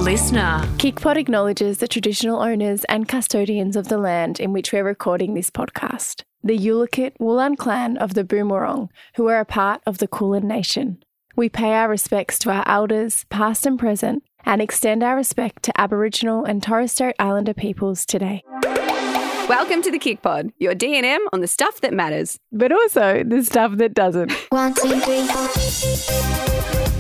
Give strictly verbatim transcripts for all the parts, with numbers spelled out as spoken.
listener. KickPod acknowledges the traditional owners and custodians of the land in which we're recording this podcast, the Yulukit Wulan clan of the Boonwurrung, who are a part of the Kulin Nation. We pay our respects to our elders, past and present, and extend our respect to Aboriginal and Torres Strait Islander peoples today. Welcome to the KickPod, your D and M on the stuff that matters. But also the stuff that doesn't. One, two, three.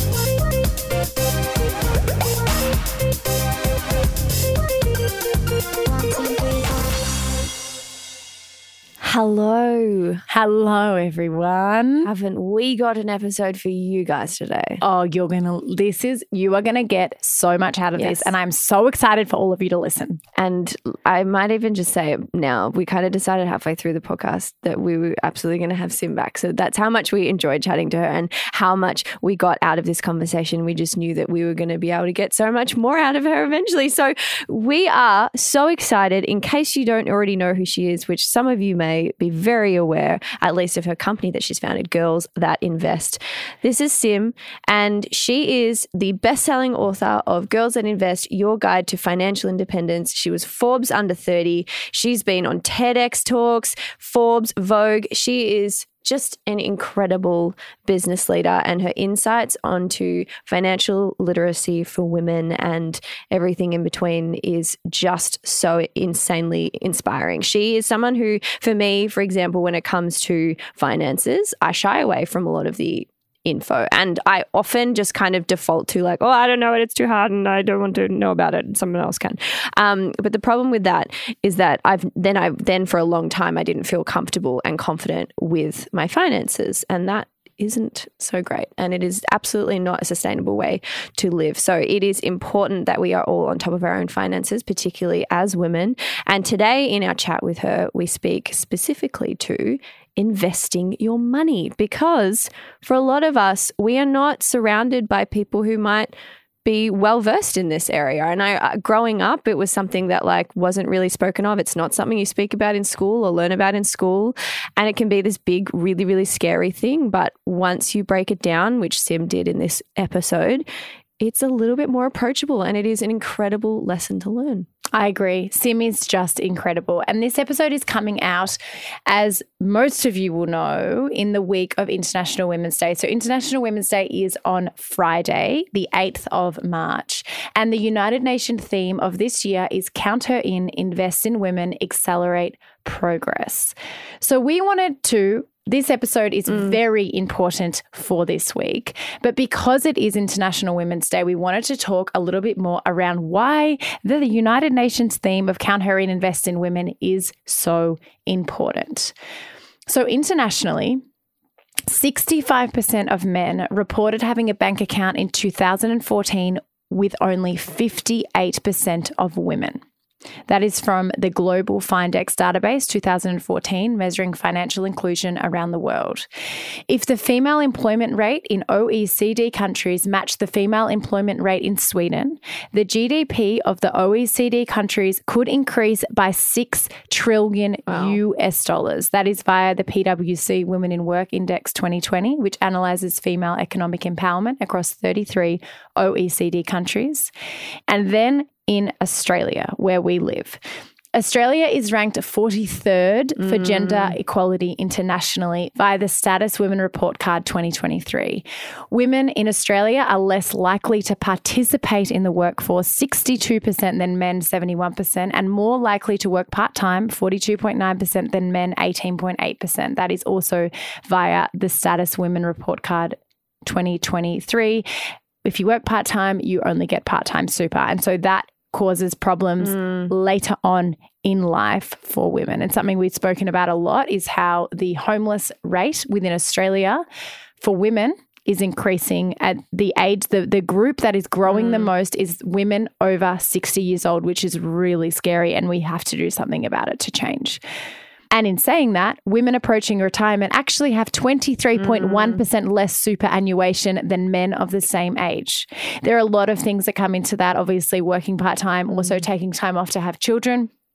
Hello. Hello, everyone. Haven't we got an episode for you guys today? Oh, you're going to, this is, you are going to get so much out of Yes. this. And I'm so excited for all of you to listen. And I might even just say it now, we kind of decided halfway through the podcast that we were absolutely going to have Sim back. So that's how much we enjoyed chatting to her and how much we got out of this conversation. We just knew that we were going to be able to get so much more out of her eventually. So we are so excited. In case you don't already know who she is, which some of you may be very aware, at least of her company that she's founded, Girls That Invest. This is Sim, and she is the best-selling author of Girls That Invest, Your Guide to Financial Independence. She was Forbes Under thirty. She's been on TEDx Talks, Forbes, Vogue. She is just an incredible business leader, and her insights onto financial literacy for women and everything in between is just so insanely inspiring. She is someone who, for me, for example, when it comes to finances, I shy away from a lot of the info, and I often just kind of default to like, oh, I don't know it, it's too hard and I don't want to know about it and someone else can. Um, but the problem with that is that I've then I then for a long time I didn't feel comfortable and confident with my finances, and that isn't so great, and it is absolutely not a sustainable way to live. So it is important that we are all on top of our own finances, particularly as women. And today in our chat with her, we speak specifically to investing your money, because for a lot of us, we are not surrounded by people who might be well versed in this area. And I, uh, growing up, it was something that like wasn't really spoken of. It's not something you speak about in school or learn about in school. And it can be this big, really, really scary thing. But once you break it down, which Sim did in this episode, it's a little bit more approachable, and it is an incredible lesson to learn. I agree. Sim is just incredible. And this episode is coming out, as most of you will know, in the week of International Women's Day. So International Women's Day is on Friday, the eighth of March. And the United Nations theme of this year is Count Her In, Invest in Women, Accelerate Progress. So we wanted to This episode is mm. very important for this week, but because it is International Women's Day, we wanted to talk a little bit more around why the United Nations theme of Count Her In, Invest in Women is so important. So internationally, sixty-five percent of men reported having a bank account in two thousand fourteen, with only fifty-eight percent of women. That is from the Global Findex database, two thousand fourteen, measuring financial inclusion around the world. If the female employment rate in O E C D countries matched the female employment rate in Sweden, the G D P of the O E C D countries could increase by six trillion wow. U S dollars. That is via the P W C Women in Work Index twenty twenty, which analyzes female economic empowerment across thirty-three O E C D countries. And then in Australia, where we live. Australia is ranked forty-third for mm. gender equality internationally via the Status Women Report Card twenty twenty-three. Women in Australia are less likely to participate in the workforce, sixty-two percent than men, seventy-one percent, and more likely to work part-time, forty-two point nine percent than men, eighteen point eight percent. That is also via the Status Women Report Card twenty twenty-three. If you work part-time, you only get part-time super. And so that causes problems mm. later on in life for women. And something we've spoken about a lot is how the homeless rate within Australia for women is increasing at the age, the, the group that is growing mm. the most is women over sixty years old, which is really scary, and we have to do something about it to change. And in saying that, women approaching retirement actually have twenty-three point one percent mm. less superannuation than men of the same age. There are a lot of things that come into that, obviously working part-time, mm. also taking time off to have children.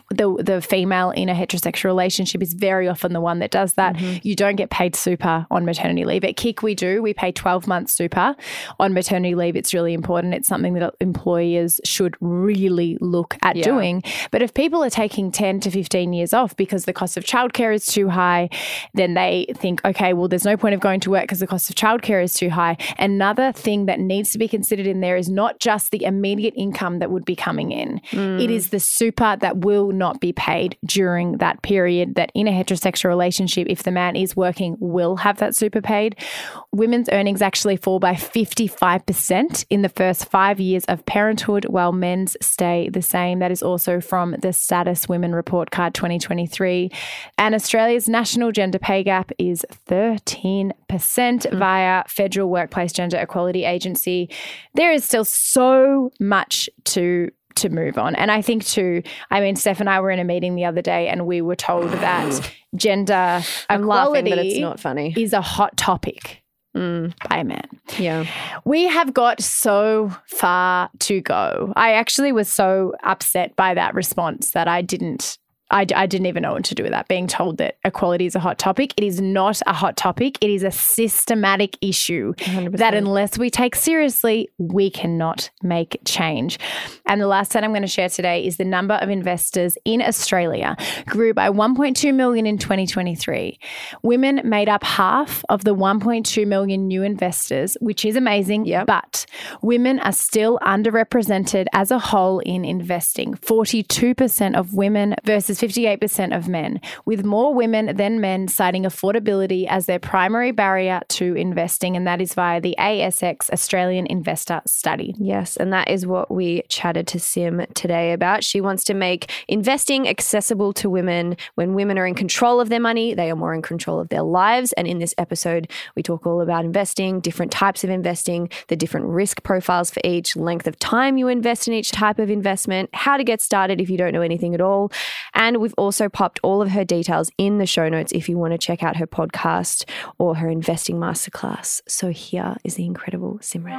the the female in a heterosexual relationship is very often the one that does that. Mm-hmm. You don't get paid super on maternity leave. At Kick, we do. We pay twelve months super on maternity leave. It's really important. It's something that employers should really look at yeah. doing. But if people are taking ten to fifteen years off because the cost of childcare is too high, then they think, okay, well, there's no point of going to work because the cost of childcare is too high. Another thing that needs to be considered in there is not just the immediate income that would be coming in. Mm. It is the super that will not be paid during that period, that in a heterosexual relationship, if the man is working, will have that super paid. Women's earnings actually fall by fifty-five percent in the first five years of parenthood, while men's stay the same. That is also from the Status Women Report Card twenty twenty-three. And Australia's national gender pay gap is thirteen percent mm. via Federal Workplace Gender Equality Agency. There is still so much to to move on. And I think too, I mean, Steph and I were in a meeting the other day and we were told that gender I'm equality laughing, but it's not funny. is a hot topic mm. by a man. Yeah. We have got so far to go. I actually was so upset by that response that I didn't I, I didn't even know what to do with that, being told that equality is a hot topic. It is not a hot topic. It is a systematic issue one hundred percent. That unless we take seriously, we cannot make change. And the last stat I'm going to share today is the number of investors in Australia grew by one point two million in twenty twenty-three. Women made up half of the one point two million new investors, which is amazing, yep. but women are still underrepresented as a whole in investing. forty-two percent of women versus fifty-eight percent of men, with more women than men citing affordability as their primary barrier to investing, and that is via the A S X Australian Investor Study. Yes, and that is what we chatted to Sim today about. She wants to make investing accessible to women. When women are in control of their money, they are more in control of their lives. And in this episode, we talk all about investing, different types of investing, the different risk profiles for each, length of time you invest in each type of investment, how to get started if you don't know anything at all. And we've also popped all of her details in the show notes if you want to check out her podcast or her investing masterclass. So here is the incredible Simran.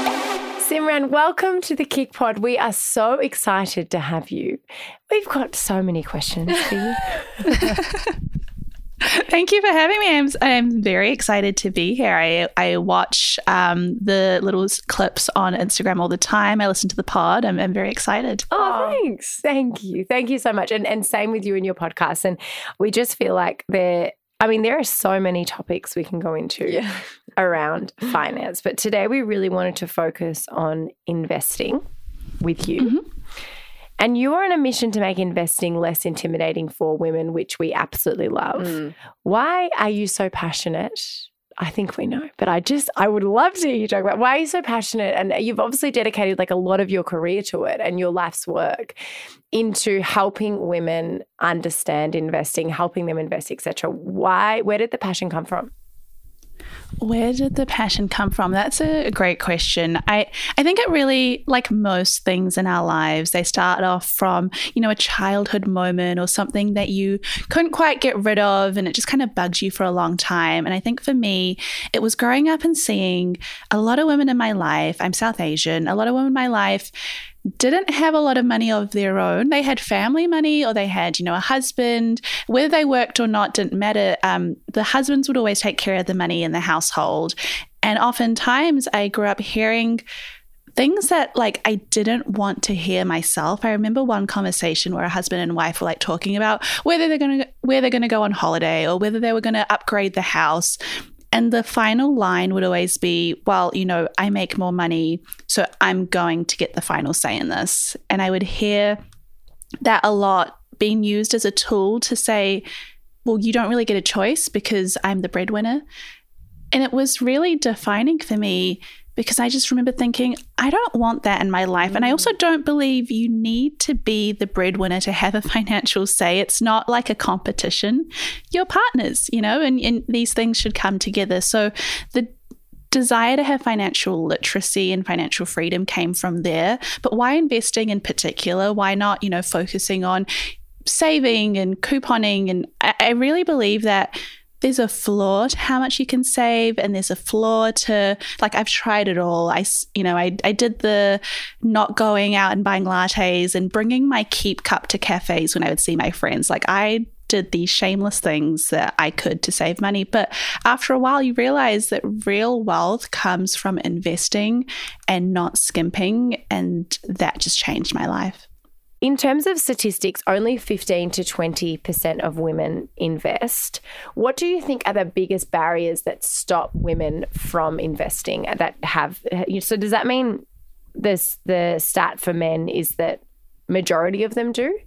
Simran, welcome to the Kick Pod. We are so excited to have you. We've got so many questions for you. Thank you for having me. I'm, I'm very excited to be here. I, I watch um, the little clips on Instagram all the time. I listen to the pod. I'm, I'm very excited. Oh, thanks. Thank you. Thank you so much. And and same with you and your podcast. And we just feel like there, I mean, there are so many topics we can go into yeah. around finance. But today we really wanted to focus on investing with you. Mm-hmm. And you are on a mission to make investing less intimidating for women, which we absolutely love. Mm. Why are you so passionate? I think we know, but I just, I would love to hear you talk about why are you so passionate? And you've obviously dedicated like a lot of your career to it and your life's work into helping women understand investing, helping them invest, et cetera. Why, where did the passion come from? Where did the passion come from? That's a great question. I, I think it really, like most things in our lives, they start off from, you know, a childhood moment or something that you couldn't quite get rid of and it just kind of bugs you for a long time. And I think for me, it was growing up and seeing a lot of women in my life. I'm South Asian. A lot of women in my life didn't have a lot of money of their own. They had family money or they had, you know, a husband. Whether they worked or not didn't matter. Um, the husbands would always take care of the money in the household. And oftentimes I grew up hearing things that like I didn't want to hear myself. I remember one conversation where a husband and wife were like talking about whether they're going to where they're going to go on holiday or whether they were going to upgrade the house. And the final line would always be, well, you know, I make more money, so I'm going to get the final say in this. And I would hear that a lot being used as a tool to say, well, you don't really get a choice because I'm the breadwinner. And it was really defining for me because I just remember thinking, I don't want that in my life. And I also don't believe you need to be the breadwinner to have a financial say. It's not like a competition. You're partners, you know, and, and these things should come together. So the desire to have financial literacy and financial freedom came from there. But why investing in particular? Why not, you know, focusing on saving and couponing? And I, I really believe that there's a flaw to how much you can save, and there's a flaw to, like, I've tried it all. I, you know, I, I did the not going out and buying lattes and bringing my Keep cup to cafes when I would see my friends. Like, I did these shameless things that I could to save money. But after a while, you realize that real wealth comes from investing and not skimping. And that just changed my life. In terms of statistics, only fifteen to twenty percent of women invest. What do you think are the biggest barriers that stop women from investing that have, so does that mean this, the stat for men is that majority of them do?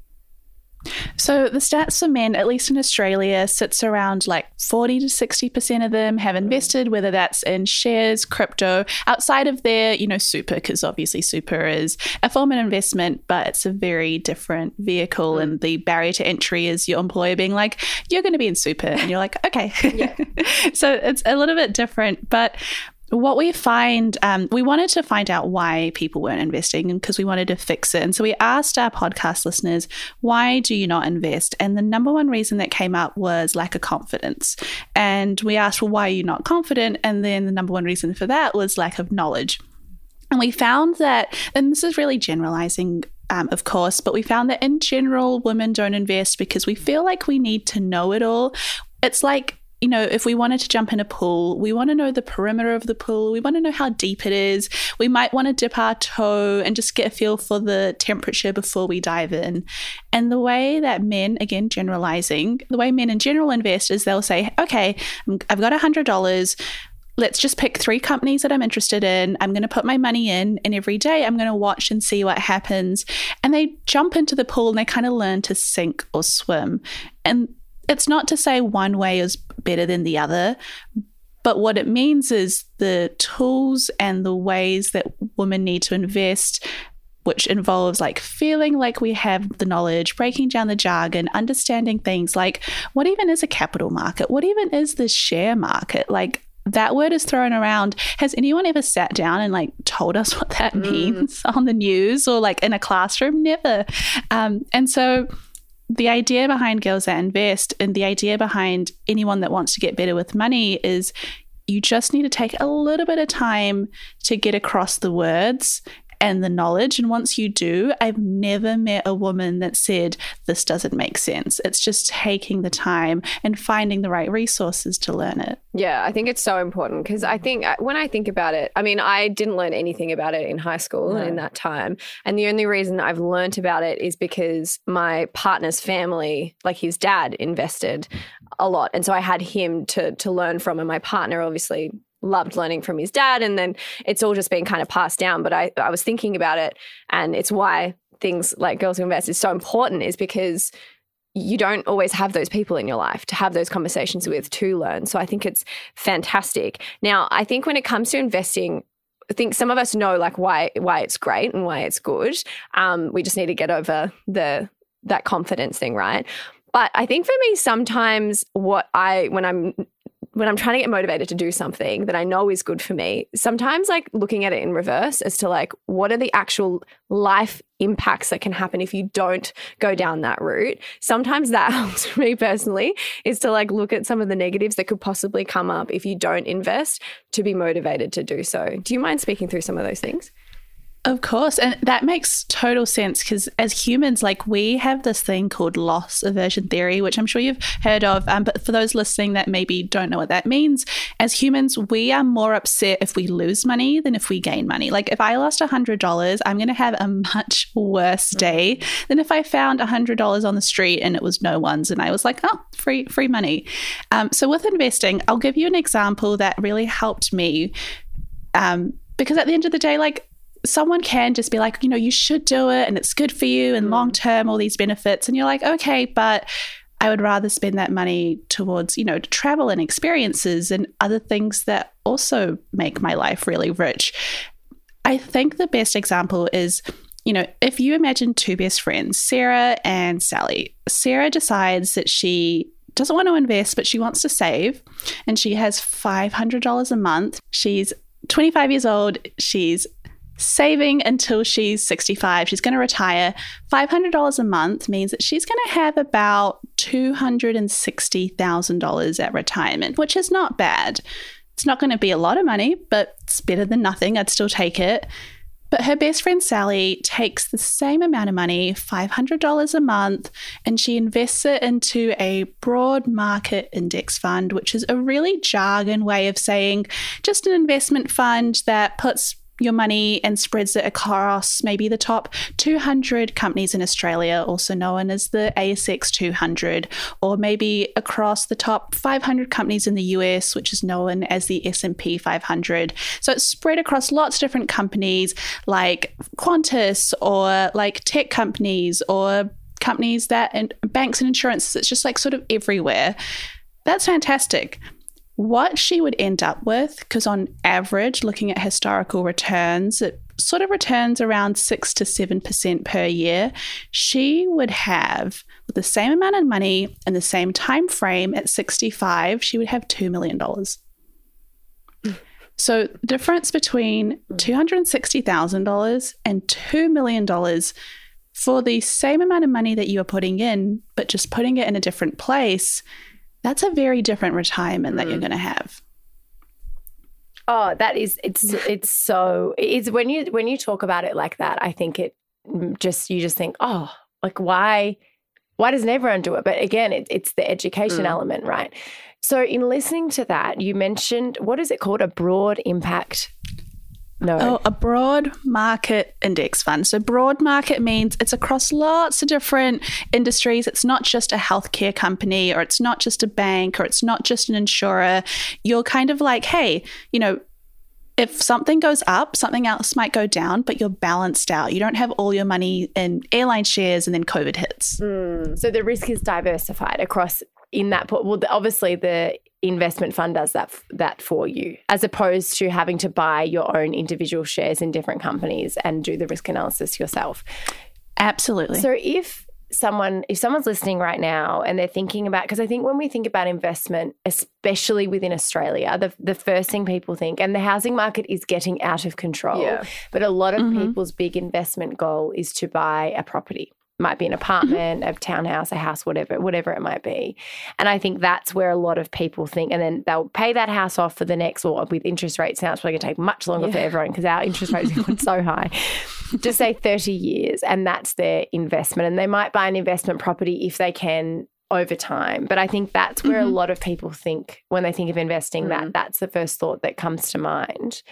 So the stats for men, at least in Australia, sits around like forty to sixty percent of them have invested, whether that's in shares, crypto, outside of their, you know, super, because obviously super is a form of investment, but it's a very different vehicle. Mm. And the barrier to entry is your employer being like, you're going to be in super. And you're like, okay. Yeah. So it's a little bit different. But what we find, um, we wanted to find out why people weren't investing, because we wanted to fix it. And so we asked our podcast listeners, why do you not invest? And the number one reason that came up was lack of confidence. And we asked, well, why are you not confident? And then the number one reason for that was lack of knowledge. And we found that, and this is really generalizing, Um, of course, but we found that in general, women don't invest because we feel like we need to know it all. It's like, you know, if we wanted to jump in a pool, we want to know the perimeter of the pool. We want to know how deep it is. We might want to dip our toe and just get a feel for the temperature before we dive in. And the way that men, again, generalizing, the way men in general invest is they'll say, okay, I've got one hundred dollars. Let's just pick three companies that I'm interested in. I'm going to put my money in, and every day I'm going to watch and see what happens. And they jump into the pool and they kind of learn to sink or swim. And it's not to say one way is better than the other, but what it means is the tools and the ways that women need to invest, which involves like feeling like we have the knowledge, breaking down the jargon, understanding things like what even is a capital market? What even is the share market? Like, that word is thrown around. Has anyone ever sat down and like told us what that mm. means on the news or like in a classroom? Never. Um, and so the idea behind Girls That Invest, and the idea behind anyone that wants to get better with money, is you just need to take a little bit of time to get across the words and the knowledge. And once you do, I've never met a woman that said, this doesn't make sense. It's just taking the time and finding the right resources to learn it. Yeah, I think it's so important, because I think when I think about it, I mean, I didn't learn anything about it in high school no. in that time. And the only reason I've learned about it is because my partner's family, like his dad, invested a lot. And so I had him to to learn from, and my partner obviously loved learning from his dad, and then it's all just been kind of passed down. But I, I was thinking about it, and it's why things like Girls Who Invest is so important, is because you don't always have those people in your life to have those conversations with, to learn. So I think it's fantastic. Now, I think when it comes to investing, I think some of us know like why why it's great and why it's good. Um, we just need to get over the that confidence thing, right? But I think for me, sometimes what I when I'm when I'm trying to get motivated to do something that I know is good for me, sometimes like looking at it in reverse as to like, what are the actual life impacts that can happen if you don't go down that route? Sometimes that helps me personally, is to like look at some of the negatives that could possibly come up if you don't invest, to be motivated to do so. Do you mind speaking through some of those things? Of course. And that makes total sense, because as humans, like, we have this thing called loss aversion theory, which I'm sure you've heard of. Um, but for those listening that maybe don't know what that means, as humans, we are more upset if we lose money than if we gain money. Like, if I lost one hundred dollars, I'm going to have a much worse day than if I found one hundred dollars on the street and it was no one's and I was like, oh, free, free money. Um, so with investing, I'll give you an example that really helped me. Um, because at the end of the day, like, someone can just be like, you know, you should do it and it's good for you and long term, all these benefits. And you're like, okay, but I would rather spend that money towards, you know, travel and experiences and other things that also make my life really rich. I think the best example is, you know, if you imagine two best friends, Sarah and Sally. Sarah decides that she doesn't want to invest, but she wants to save, and she has five hundred dollars a month. She's twenty-five years old. She's saving until she's sixty-five. She's going to retire. five hundred dollars a month means that she's going to have about two hundred sixty thousand dollars at retirement, which is not bad. It's not going to be a lot of money, but it's better than nothing. I'd still take it. But her best friend Sally takes the same amount of money, five hundred dollars a month, and she invests it into a broad market index fund, which is a really jargon way of saying just an investment fund that puts your money and spreads it across maybe the top two hundred companies in Australia, also known as the A S X two hundred, or maybe across the top five hundred companies in the U S, which is known as the S and P five hundred. So it's spread across lots of different companies like Qantas or like tech companies or companies that and banks and insurances. It's just like sort of everywhere. That's fantastic. What she would end up with, because on average, looking at historical returns, it sort of returns around six to seven percent per year. She would have, with the same amount of money and the same time frame at sixty-five, she would have two million dollars. So the difference between two hundred sixty thousand dollars and two million dollars for the same amount of money that you are putting in, but just putting it in a different place, that's a very different retirement that mm. you're going to have. Oh, that is, it's, it's so, it's when you, when you talk about it like that, I think it just, you just think, oh, like why, why doesn't everyone do it? But again, it, it's the education mm. element, right? So in listening to that, you mentioned, what is it called? A broad impact No. Oh, a broad market index fund. So broad market means it's across lots of different industries. It's not just a healthcare company, or it's not just a bank, or it's not just an insurer. You're kind of like, hey, you know, if something goes up, something else might go down, but you're balanced out. You don't have all your money in airline shares and then COVID hits. Mm. So the risk is diversified across in that. Well, obviously the investment fund does that that for you, as opposed to having to buy your own individual shares in different companies and do the risk analysis yourself. Absolutely. So if someone if someone's listening right now and they're thinking about, because I think when we think about investment, especially within Australia, the the first thing people think, and the housing market is getting out of control, yeah. but a lot of mm-hmm. people's big investment goal is to buy a property. Might be an apartment, a townhouse, a house, whatever, whatever it might be. And I think that's where a lot of people think, and then they'll pay that house off for the next, or with interest rates now, it's probably going to take much longer yeah. for everyone because our interest rates have gone so high. Just say thirty years, and that's their investment. And they might buy an investment property if they can over time. But I think that's where mm-hmm. a lot of people think when they think of investing, mm-hmm. that that's the first thought that comes to mind.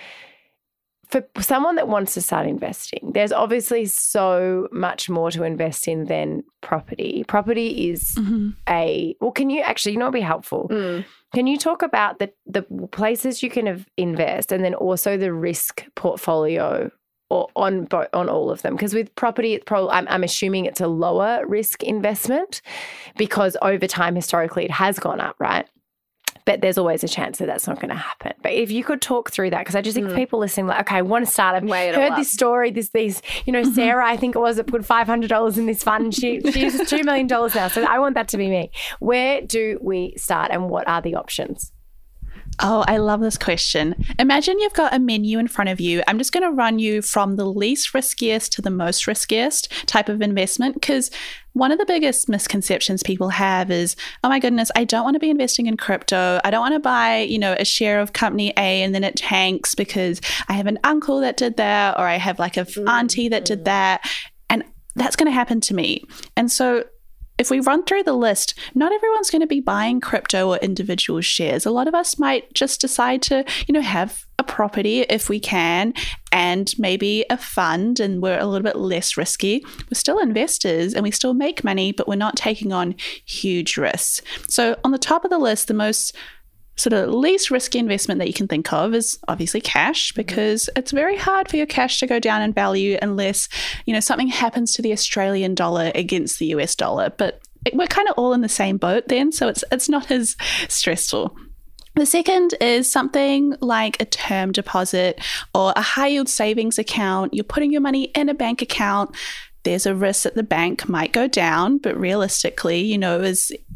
For someone that wants to start investing, there's obviously so much more to invest in than property. Property is mm-hmm. a, well, can you actually, you know, it'd be helpful. Mm. Can you talk about the, the places you can invest, and then also the risk portfolio or on on all of them? Because with property, it's probably, I'm, I'm assuming it's a lower risk investment because over time, historically, it has gone up, right? But there's always a chance that that's not going to happen. But if you could talk through that, because I just think mm. people listening, like, okay, I want to start. I've Weigh heard this story, this, these, you know, Sarah, I think it was, put five hundred dollars in this fund, and she, she uses two million dollars now. So I want that to be me. Where do we start, and what are the options? Oh, I love this question. Imagine you've got a menu in front of you. I'm just going to run you from the least riskiest to the most riskiest type of investment, because one of the biggest misconceptions people have is, oh my goodness, I don't want to be investing in crypto. I don't want to buy, you know, a share of company A and then it tanks because I have an uncle that did that, or I have like a auntie that did that. And that's going to happen to me. And so if we run through the list, not everyone's going to be buying crypto or individual shares. A lot of us might just decide to, you know, have a property if we can, and maybe a fund, and we're a little bit less risky. We're still investors and we still make money, but we're not taking on huge risks. So on the top of the list, the most sort of least risky investment that you can think of is obviously cash, because mm-hmm. it's very hard for your cash to go down in value unless, you know, something happens to the Australian dollar against the U S dollar. But it, we're kind of all in the same boat then, so it's it's not as stressful. The second is something like a term deposit or a high yield savings account. You're putting your money in a bank account. There's a risk that the bank might go down, but realistically, you know, as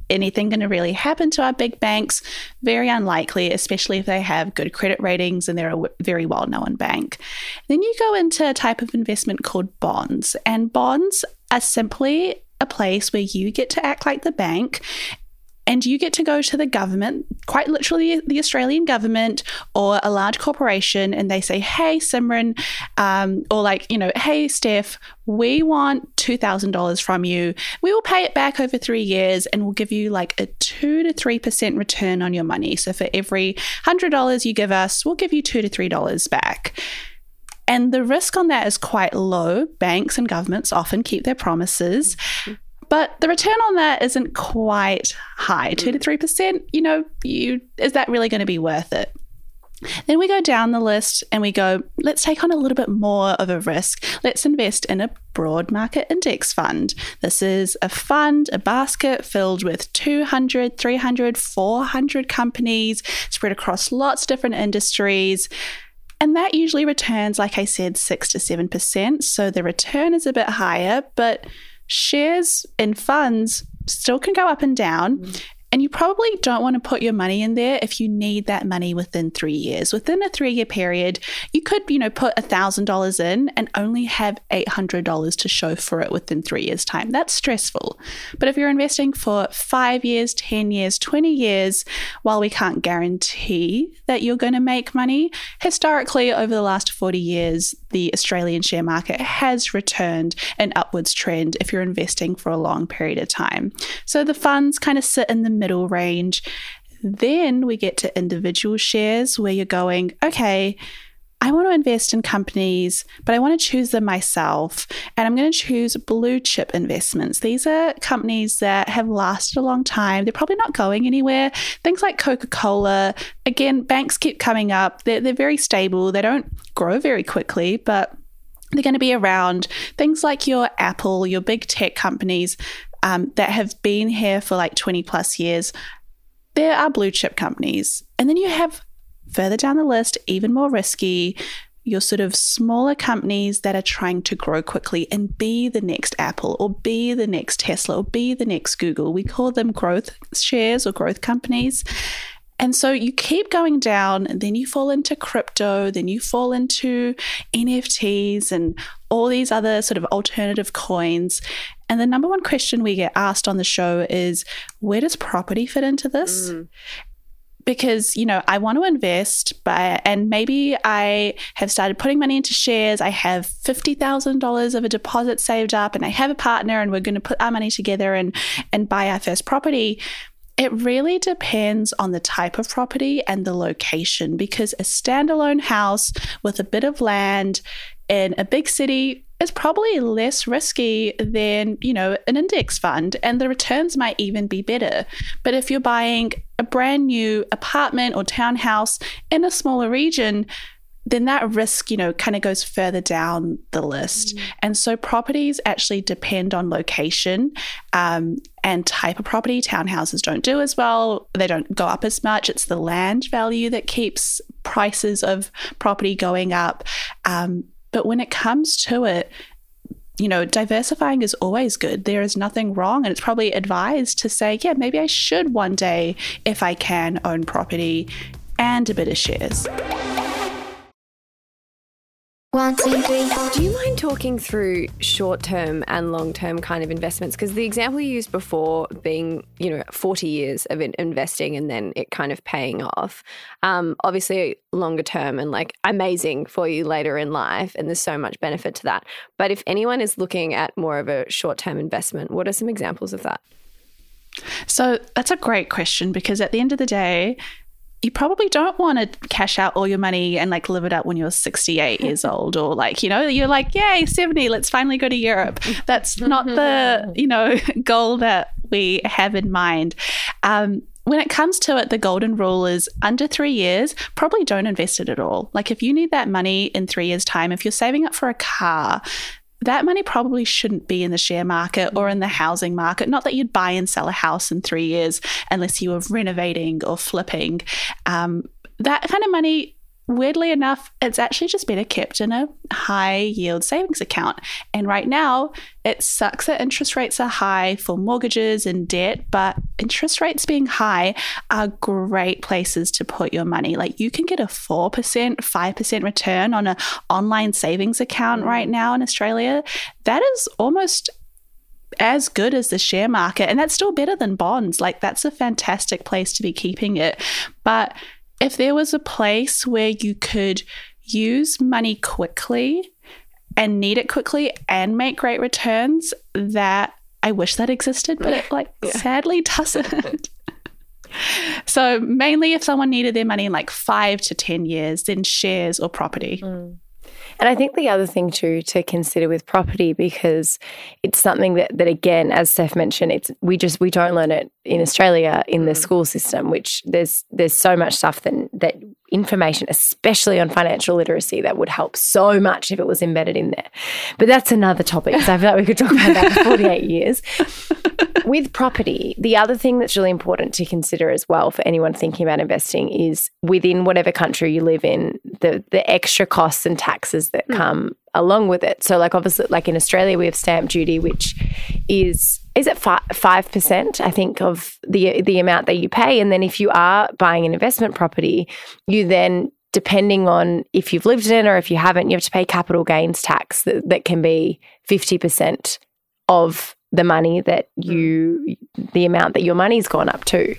anything going to really happen to our big banks? Very unlikely, especially if they have good credit ratings and they're a very well-known bank. Then you go into a type of investment called bonds. And bonds are simply a place where you get to act like the bank and you get to go to the government, quite literally the Australian government or a large corporation, and they say, hey, Simran, um, or like, you know, hey, Steph, we want two thousand dollars from you. We will pay it back over three years and we'll give you like a two to three percent return on your money. So for every one hundred dollars you give us, we'll give you two to three dollars back. And the risk on that is quite low. Banks and governments often keep their promises. But the return on that isn't quite high, two to three percent. You know, you is that really going to be worth it? Then we go down the list and we go, let's take on a little bit more of a risk. Let's invest in a broad market index fund. This is a fund, a basket filled with two hundred, three hundred, four hundred companies spread across lots of different industries. And that usually returns, like I said, six to seven percent. So the return is a bit higher, but shares and funds still can go up and down. Mm. And you probably don't want to put your money in there if you need that money within three years. Within a three-year period, you could, you know, put one thousand dollars in and only have eight hundred dollars to show for it within three years' time. That's stressful. But if you're investing for five years, ten years, twenty years, while we can't guarantee that you're going to make money, historically, over the last forty years, the Australian share market has returned an upwards trend if you're investing for a long period of time. So the funds kind of sit in the middle range. Then we get to individual shares where you're going, okay, I want to invest in companies, but I want to choose them myself. And I'm going to choose blue chip investments. These are companies that have lasted a long time. They're probably not going anywhere. Things like Coca-Cola, again, banks keep coming up. They're, they're very stable. They don't grow very quickly, but they're going to be around. Things like your Apple, your big tech companies, Um, that have been here for like twenty plus years, there are blue chip companies. And then you have further down the list, even more risky, your sort of smaller companies that are trying to grow quickly and be the next Apple or be the next Tesla or be the next Google. We call them growth shares or growth companies. And so you keep going down and then you fall into crypto, then you fall into N F Ts and all these other sort of alternative coins. And the number one question we get asked on the show is, where does property fit into this? Mm. Because, you know, I want to invest, but and maybe I have started putting money into shares. I have fifty thousand dollars of a deposit saved up and I have a partner and we're going to put our money together and, and buy our first property. It really depends on the type of property and the location, because a standalone house with a bit of land in a big city is probably less risky than, you know, an index fund, and the returns might even be better. But if you're buying a brand new apartment or townhouse in a smaller region, then that risk, you know, kind of goes further down the list. Mm. And so properties actually depend on location um, and type of property. Townhouses don't do as well. They don't go up as much. It's the land value that keeps prices of property going up. Um, but when it comes to it, you know, diversifying is always good. There is nothing wrong. And it's probably advised to say, yeah, maybe I should one day, if I can, own property and a bit of shares. One, two, three, four. Do you mind talking through short-term and long-term kind of investments? Because the example you used before being, you know, forty years of investing and then it kind of paying off, um, obviously longer term and like amazing for you later in life, and there's so much benefit to that. But if anyone is looking at more of a short-term investment, what are some examples of that? So that's a great question, because at the end of the day, you probably don't want to cash out all your money and like live it up when you're sixty-eight years old, or like, you know, you're like, yay, seventy, let's finally go to Europe. That's not the, you know, goal that we have in mind. Um, when it comes to it, the golden rule is under three years, probably don't invest it at all. Like if you need that money in three years' time, if you're saving up for a car, that money probably shouldn't be in the share market or in the housing market. Not that you'd buy and sell a house in three years unless you were renovating or flipping. Um, that kind of money weirdly enough, it's actually just better kept in a high yield savings account. And right now, it sucks that interest rates are high for mortgages and debt, but interest rates being high are great places to put your money. Like you can get a four percent, five percent return on an online savings account right now in Australia. That is almost as good as the share market, and that's still better than bonds. Like that's a fantastic place to be keeping it. But if there was a place where you could use money quickly and need it quickly and make great returns, that I wish that existed, but it like yeah. sadly doesn't. So mainly if someone needed their money in like five to ten years, then shares or property. Mm. And I think the other thing too to consider with property, because it's something that, that again, as Steph mentioned, it's we just we don't learn it in Australia in the school system, which there's there's so much stuff that that information, especially on financial literacy, that would help so much if it was embedded in there. But that's another topic. So I feel like we could talk about that for forty-eight years. With property, the other thing that's really important to consider as well for anyone thinking about investing is within whatever country you live in, the the extra costs and taxes that mm. come along with it. So like obviously like in Australia we have stamp duty, which is is it five percent I think of the the amount that you pay. And then if you are buying an investment property, you then, depending on if you've lived in it or if you haven't, you have to pay capital gains tax that, that can be fifty percent of the money that you, the amount that your money's gone up to.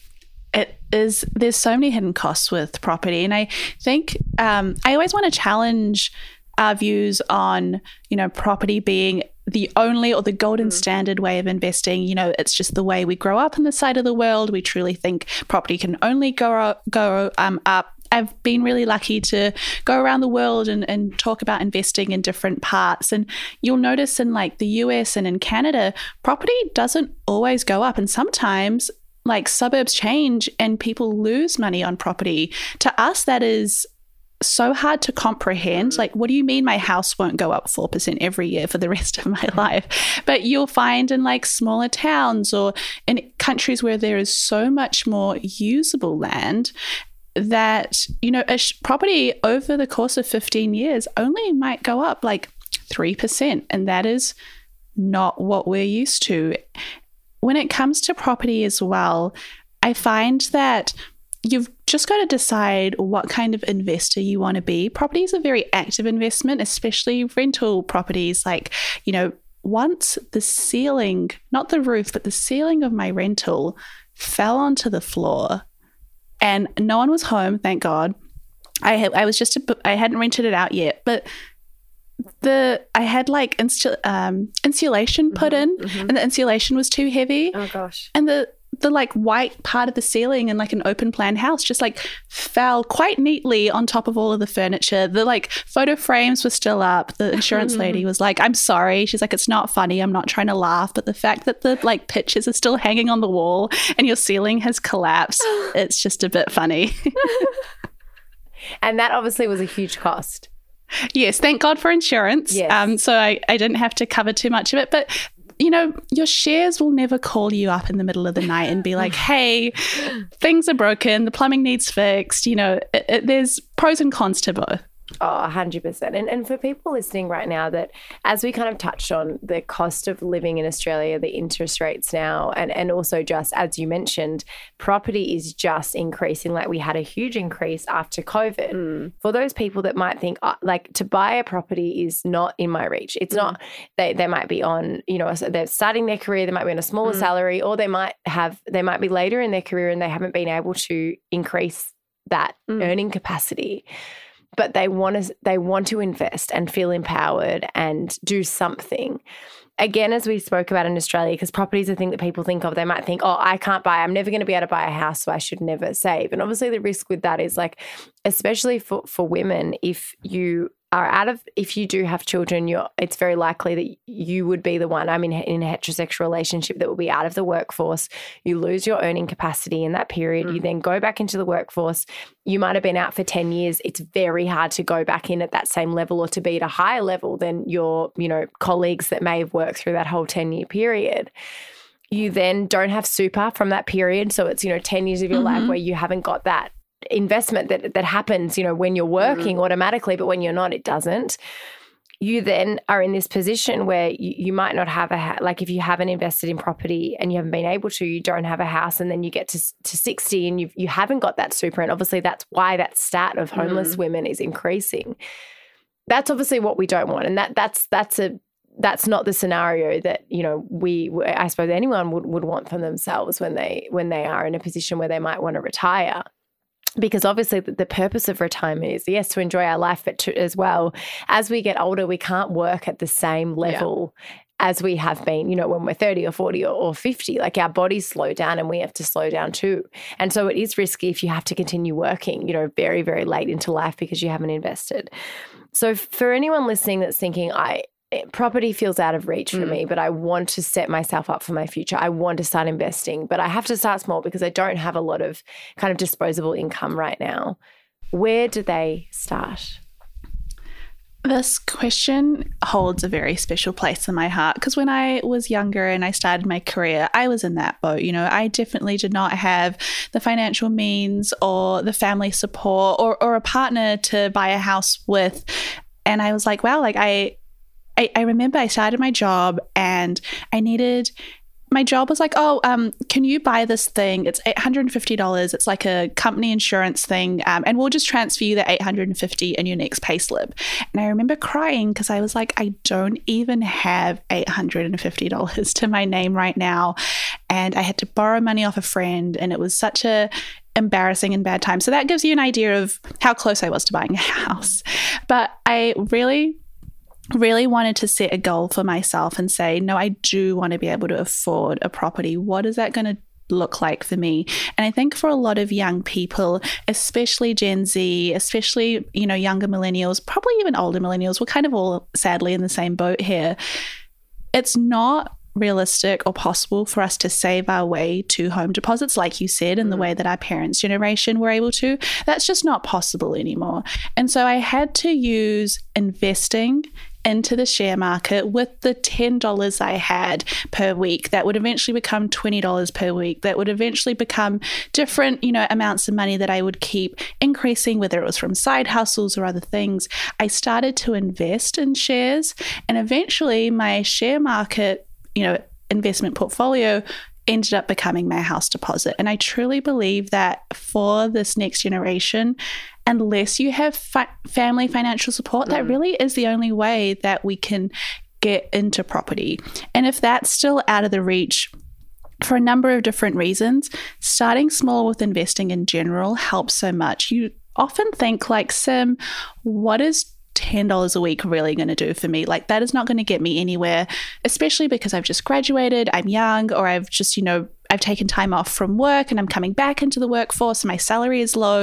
It is, there's so many hidden costs with property. And I think um, I always want to challenge our views on, you know, property being the only or the golden mm. standard way of investing. You know, it's just the way we grow up in this side of the world. We truly think property can only go up, go um, up. I've been really lucky to go around the world and, and talk about investing in different parts. And you'll notice in like the U S and in Canada, property doesn't always go up. And sometimes like suburbs change and people lose money on property. To us, that is so hard to comprehend. Like, what do you mean my house won't go up four percent every year for the rest of my life? But you'll find in like smaller towns or in countries where there is so much more usable land that, you know, a sh- property over the course of fifteen years only might go up like three percent. And that is not what we're used to. When it comes to property as well, I find that you've just got to decide what kind of investor you want to be. Property is a very active investment, especially rental properties. Like, you know, once the ceiling, not the roof, but the ceiling of my rental fell onto the floor, and no one was home, thank God. I had, I was just a, I hadn't rented it out yet, but the I had like instu, um, insulation put mm-hmm, in, mm-hmm. and the insulation was too heavy. Oh gosh! And the the like white part of the ceiling in like an open plan house just like fell quite neatly on top of all of the furniture. The like photo frames were still up. The insurance lady was like, "I'm sorry." She's like, "It's not funny. I'm not trying to laugh, but the fact that the like pictures are still hanging on the wall and your ceiling has collapsed, it's just a bit funny." And that obviously was a huge cost. Yes, thank God for insurance. Yes. Um, so I, I didn't have to cover too much of it. But, you know, your shares will never call you up in the middle of the night and be like, hey, things are broken, the plumbing needs fixed. You know, it, it, there's pros and cons to both. Oh, one hundred percent. And and for people listening right now, that as we kind of touched on the cost of living in Australia, the interest rates now, and, and also just, as you mentioned, property is just increasing. Like we had a huge increase after COVID. Mm. For those people that might think, oh, like to buy a property is not in my reach. It's mm. not, they, they might be on, you know, they're starting their career, they might be on a smaller mm. salary, or they might have, they might be later in their career and they haven't been able to increase that mm. earning capacity. But they want to they want to invest and feel empowered and do something. Again, as we spoke about in Australia, because property is a thing that people think of, they might think, oh, I can't buy, I'm never going to be able to buy a house, so I should never save. And obviously the risk with that is like, especially for, for women, if you are out of, if you do have children, you're, it's very likely that you would be the one, I'm in, in a heterosexual relationship, that will be out of the workforce. You lose your earning capacity in that period. Mm. You then go back into the workforce. You might have been out for ten years. It's very hard to go back in at that same level or to be at a higher level than your, you know, colleagues that may have worked through that whole ten-year period. You then don't have super from that period. So it's, you know, ten years of your mm-hmm. life where you haven't got that investment that that happens, you know, when you're working mm. automatically, but when you're not, it doesn't. You then are in this position where you, you might not have a ha- like if you haven't invested in property and you haven't been able to, you don't have a house, and then you get to to sixty and you you haven't got that super, and obviously that's why that stat of homeless mm. women is increasing. That's obviously what we don't want, and that that's that's a that's not the scenario that, you know, we I suppose anyone would, would want for themselves when they when they are in a position where they might want to retire. Because obviously the purpose of retirement is, yes, to enjoy our life, but to, as well, as we get older, we can't work at the same level yeah. as we have been, you know, when we're thirty or forty or, or fifty. Like our bodies slow down and we have to slow down too. And so it is risky if you have to continue working, you know, very, very late into life because you haven't invested. So for anyone listening that's thinking, I property feels out of reach for mm. me, but I want to set myself up for my future. I want to start investing, but I have to start small because I don't have a lot of kind of disposable income right now. Where do they start? This question holds a very special place in my heart because when I was younger and I started my career, I was in that boat. You know, I definitely did not have the financial means or the family support or, or a partner to buy a house with. And I was like, wow, like I, I, I remember I started my job and I needed, my job was like, oh, um, can you buy this thing? It's eight hundred fifty dollars. It's like a company insurance thing. Um, and we'll just transfer you the eight hundred fifty dollars in your next pay slip. And I remember crying because I was like, I don't even have eight hundred fifty dollars to my name right now. And I had to borrow money off a friend. And it was such a embarrassing and bad time. So that gives you an idea of how close I was to buying a house. But I really... really wanted to set a goal for myself and say, no, I do want to be able to afford a property. What is that going to look like for me? And I think for a lot of young people, especially Gen Z, especially, you know, younger millennials, probably even older millennials, we're kind of all sadly in the same boat here. It's not realistic or possible for us to save our way to home deposits, like you said, in the way that our parents' generation were able to. That's just not possible anymore. And so I had to use investing into the share market with the ten dollars I had per week that would eventually become twenty dollars per week, that would eventually become different, you know, amounts of money that I would keep increasing, whether it was from side hustles or other things. I started to invest in shares, and eventually my share market, you know, investment portfolio ended up becoming my house deposit. And I truly believe that for this next generation, unless you have fi- family financial support, mm. that really is the only way that we can get into property. And if that's still out of the reach for a number of different reasons, starting small with investing in general helps so much. You often think like, Sim, what is ten dollars a week really going to do for me? Like, that is not going to get me anywhere, especially because I've just graduated, I'm young, or I've just, you know, I've taken time off from work and I'm coming back into the workforce and my salary is low.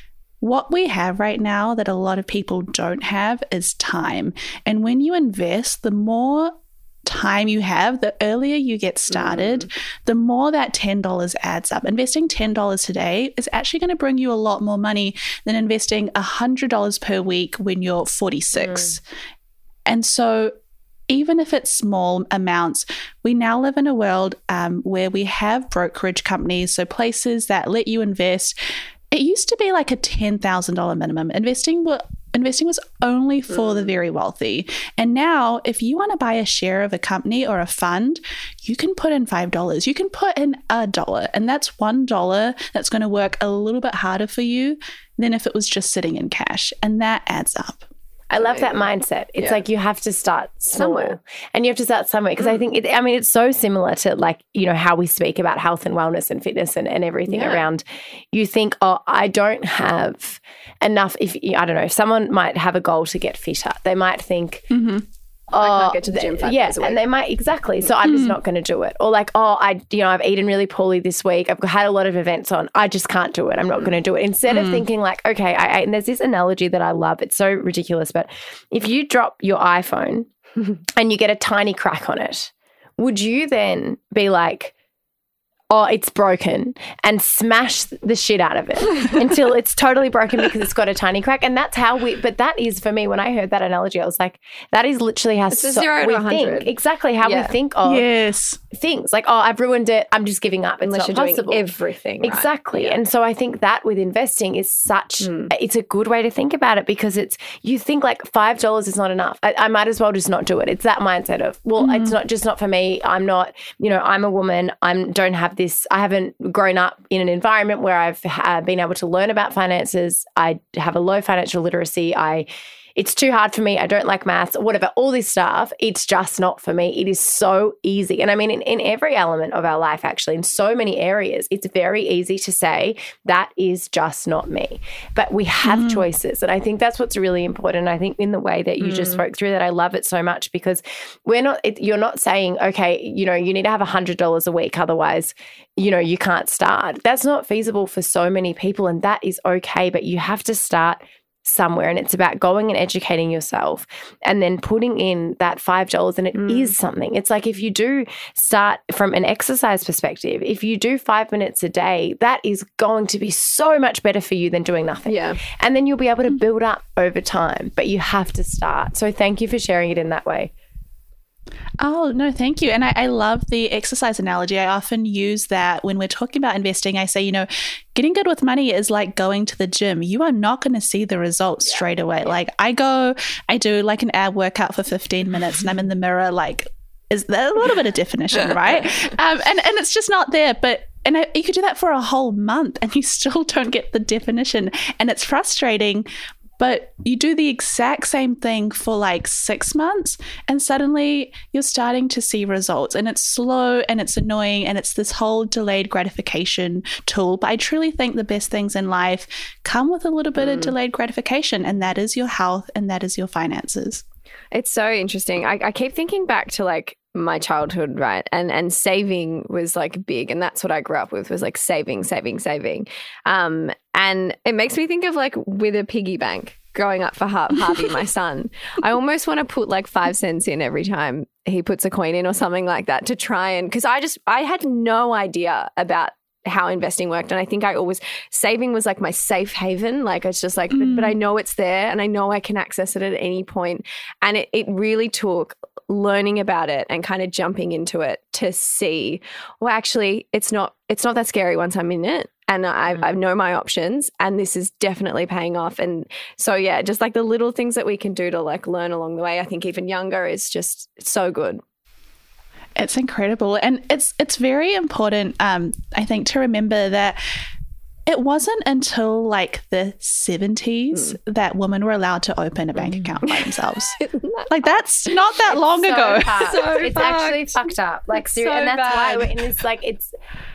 What we have right now that a lot of people don't have is time. And when you invest, the more time you have, the earlier you get started, mm. the more that ten dollars adds up. Investing ten dollars today is actually going to bring you a lot more money than investing one hundred dollars per week when you're forty-six. Mm. And so even if it's small amounts, we now live in a world um, where we have brokerage companies, so places that let you invest. It used to be like a ten thousand dollars minimum. Investing were Investing was only for mm. the very wealthy. And now if you want to buy a share of a company or a fund, you can put in five dollars. You can put in a dollar. And that's one dollar that's going to work a little bit harder for you than if it was just sitting in cash. And that adds up. I love that mindset. It's yeah. like you have to start somewhere and you have to start somewhere because mm. I think, it, I mean, it's so similar to like, you know, how we speak about health and wellness and fitness and, and everything yeah. around. You think, oh, I don't have enough. If I don't know, if someone might have a goal to get fitter, they might think, mm-hmm. oh, I can't get to the gym five yeah, days a week. And they might, exactly. So I'm mm. just not going to do it. Or like, oh, I, you know, I've eaten really poorly this week. I've had a lot of events on. I just can't do it. I'm not going to do it. Instead mm. of thinking like, okay, I ate, and there's this analogy that I love. It's so ridiculous. But if you drop your iPhone and you get a tiny crack on it, would you then be like, oh, it's broken, and smash the shit out of it until it's totally broken because it's got a tiny crack. And that's how we, but that is for me, when I heard that analogy, I was like, that is literally how it's a so zero to we one hundred. think. Exactly how Yeah. we think of Yes. things. Like, oh, I've ruined it. I'm just giving up. It's Unless not you're possible. doing everything. Right? Exactly. Yeah. And so I think that with investing is such, mm. it's a good way to think about it, because it's, you think like five dollars is not enough. I, I might as well just not do it. It's that mindset of, well, mm. it's not just not for me. I'm not, you know, I'm a woman. I don't have this, I haven't grown up in an environment where I've uh, been able to learn about finances. I have a low financial literacy. I, it's too hard for me. I don't like maths, whatever, all this stuff. It's just not for me. It is so easy. And I mean, in, in every element of our life, actually, in so many areas, it's very easy to say that is just not me. But we have mm. choices. And I think that's what's really important. I think in the way that you mm. just spoke through that, I love it so much, because we're not, it, you're not saying, okay, you know, you need to have one hundred dollars a week. Otherwise, you know, you can't start. That's not feasible for so many people. And that is okay. But you have to start somewhere, and it's about going and educating yourself and then putting in that five dollars, and it mm. is something. It's like, if you do start from an exercise perspective, if you do five minutes a day, that is going to be so much better for you than doing nothing. Yeah. And then you'll be able to build up over time, but you have to start. So thank you for sharing it in that way. Oh, no, thank you. And I, I love the exercise analogy. I often use that when we're talking about investing. I say, you know, getting good with money is like going to the gym. You are not going to see the results yeah. straight away. Yeah. Like I go, I do like an ab workout for fifteen minutes and I'm in the mirror, like, is there a little bit of definition, right? Um, and, and it's just not there. But and I, you could do that for a whole month and you still don't get the definition. And it's frustrating. But you do the exact same thing for like six months and suddenly you're starting to see results, and it's slow and it's annoying and it's this whole delayed gratification tool. But I truly think the best things in life come with a little bit mm. of delayed gratification, and that is your health and that is your finances. It's so interesting. I, I keep thinking back to like my childhood, right? And and saving was like big, and that's what I grew up with, was like saving, saving, saving. Um, and it makes me think of like with a piggy bank growing up for Har- Harvey, my son. I almost want to put like five cents in every time he puts a coin in or something like that, to try and, because I just, I had no idea about how investing worked. And I think I always, saving was like my safe haven. Like it's just like, mm. but, but I know it's there and I know I can access it at any point. And it, it really took learning about it and kind of jumping into it to see, well, actually it's not, it's not that scary once I'm in it. And I, mm. I know my options, and this is definitely paying off. And so, yeah, just like the little things that we can do to like learn along the way, I think even younger is just so good. It's incredible. And it's it's very important, um, I think, to remember that it wasn't until like the seventies mm. that women were allowed to open a bank mm. account by themselves. that like that's not that it's long so ago. So it's fucked. Actually fucked up. Like, so seriously, and that's bad. why we're in this, like, it's,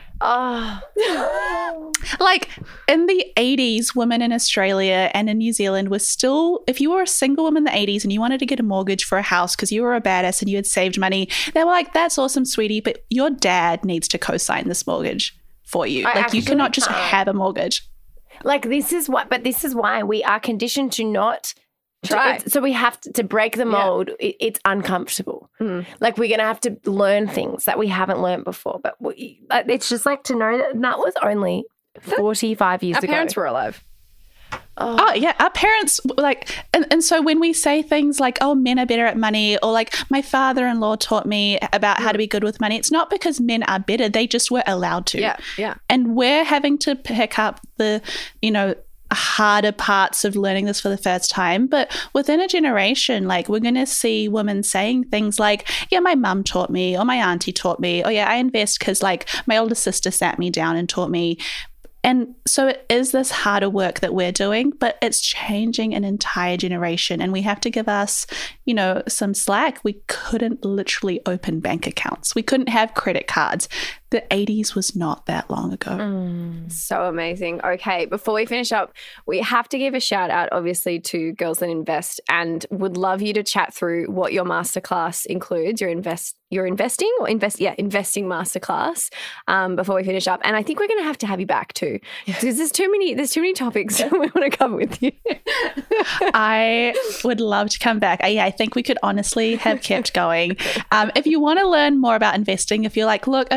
oh. Like in the eighties, women in Australia and in New Zealand were still, if you were a single woman in the eighties and you wanted to get a mortgage for a house because you were a badass and you had saved money, they were like, that's awesome, sweetie, but your dad needs to co-sign this mortgage for you. I like you cannot just can't. have a mortgage. Like this is what, but this is why we are conditioned to not try. So we have to, to break the mold. Yeah. It, it's uncomfortable. Mm. Like we're going to have to learn things that we haven't learned before. But we, it's just like to know that that was only forty-five years Our ago. Our parents were alive. Oh. oh, yeah. Our parents, like, and, and so when we say things like, oh, men are better at money, or like my father-in-law taught me about how to be good with money, it's not because men are better. They just were allowed to. Yeah, yeah. And we're having to pick up the, you know, harder parts of learning this for the first time. But within a generation, like we're going to see women saying things like, yeah, my mum taught me, or my auntie taught me, or yeah, I invest because like my older sister sat me down and taught me. And so it is this harder work that we're doing, but it's changing an entire generation. And we have to give us, you know, some slack. We couldn't literally open bank accounts. We couldn't have credit cards. The eighties was not that long ago. Mm, so amazing. Okay, before we finish up, we have to give a shout out, obviously, to Girls That Invest, and would love you to chat through what your masterclass includes, your invest, your investing or invest, yeah, investing masterclass. Um, before we finish up, and I think we're going to have to have you back too, because yeah. there's too many, there's too many topics we want to cover with you. I would love to come back. I, yeah, I think we could honestly have kept going. Um, if you want to learn more about investing, if you're like, look, okay,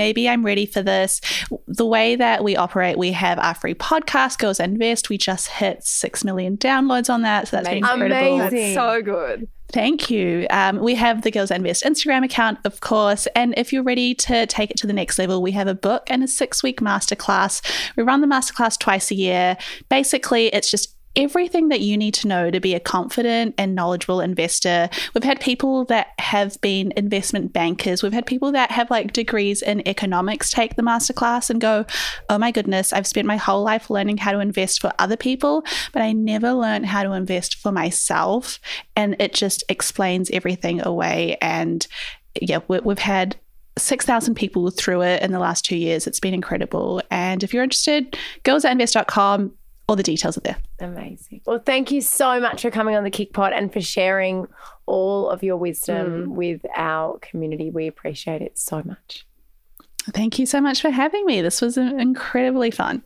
maybe I'm ready for this. The way that we operate, we have our free podcast, Girls That Invest. We just hit six million downloads on that. So that's been incredible. Amazing. That's so good. Thank you. Um, we have the Girls That Invest Instagram account, of course. And if you're ready to take it to the next level, we have a book and a six-week masterclass. We run the masterclass twice a year. Basically, it's just everything that you need to know to be a confident and knowledgeable investor. We've had people that have been investment bankers. We've had people that have like degrees in economics take the masterclass and go, oh my goodness, I've spent my whole life learning how to invest for other people, but I never learned how to invest for myself. And it just explains everything away. And yeah, we've had six thousand people through it in the last two years. It's been incredible. And if you're interested, girls that invest dot com. All the details are there. Amazing. Well, thank you so much for coming on the Kick Pod and for sharing all of your wisdom mm. with our community. We appreciate it so much. Thank you so much for having me. This was incredibly fun.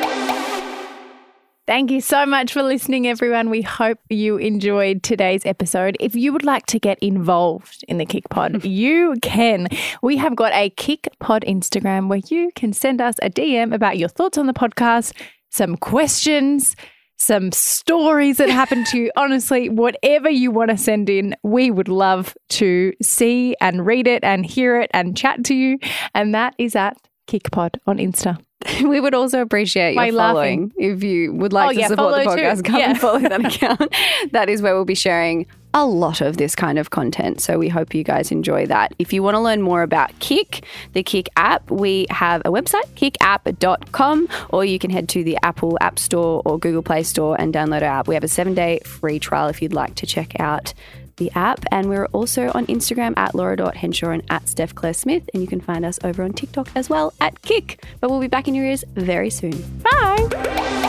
Thank you so much for listening, everyone. We hope you enjoyed today's episode. If you would like to get involved in the Kick Pod, you can. We have got a Kick Pod Instagram where you can send us a D M about your thoughts on the podcast, some questions, some stories that happened to you. Honestly, whatever you want to send in, we would love to see and read it and hear it and chat to you. And that is at KickPod on Insta. We would also appreciate your Why following. Laughing? If you would like oh, to yeah, support the podcast, too. come yeah. and follow that account. That is where we'll be sharing a lot of this kind of content. So we hope you guys enjoy that. If you want to learn more about Kick, the Kick app, we have a website, kick app dot com, or you can head to the Apple App Store or Google Play Store and download our app. We have a seven-day free trial if you'd like to check out the app. And we're also on Instagram at Laura dot Henshaw and at Steph Claire Smith. And you can find us over on TikTok as well at Kick. But we'll be back in your ears very soon. Bye.